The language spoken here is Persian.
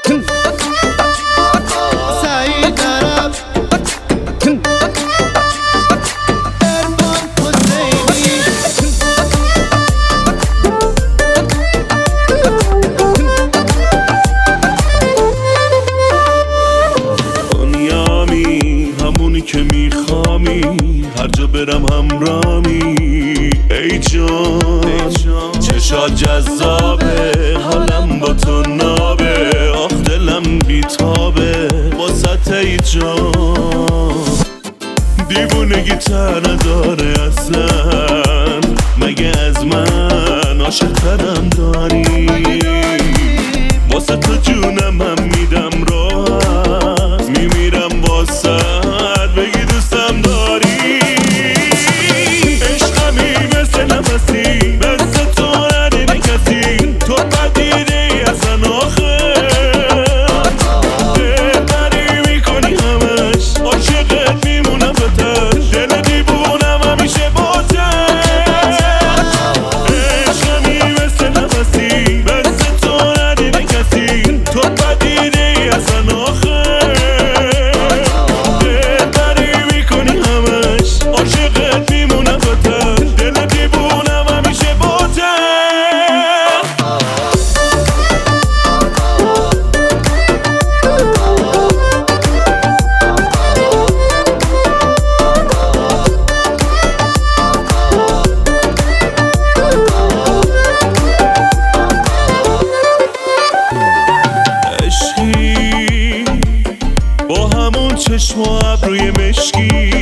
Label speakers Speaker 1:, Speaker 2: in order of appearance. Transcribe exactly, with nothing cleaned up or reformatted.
Speaker 1: که میخوامی هر جا برم همرامی ای جان چشات جذابه حالم با تو نابه آخ دلم بیتابه واسه ای جان دیوونگی تر نداره اصلا مگه از من عاشق ترم داری واسه تو جونم هم میدم راحت میمیرم واسه بگی دوستم داری عشقمی مثل نفسی مثل تو ندیده کسی تو بدیده ای اصلا آخه دلبری میکنی همش عاشقت میمونم بتر دل دیوونم همیشه باته عشقمی مثل نفسی مثل تو ندیده کسی تو بدیده ای اصلا آخه عاشقت میمونم بتر دل دیوونم همیشه باته عشقی با همون چشم و ابروی مشکی